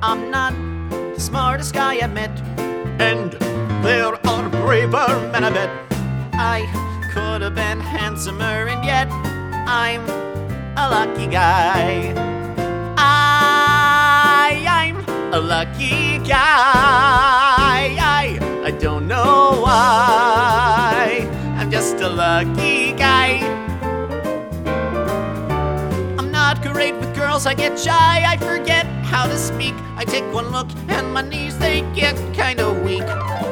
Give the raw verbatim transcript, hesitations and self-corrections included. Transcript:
I'm not the smartest guy I met, and there are braver men, I bet. I could have been handsomer, and yet I'm a lucky guy. I, I'm a lucky guy. I, I don't know why. I'm just a lucky guy. I'm not great with girls, I get shy, I forget how to speak. I take one look and my knees, they get kinda weak.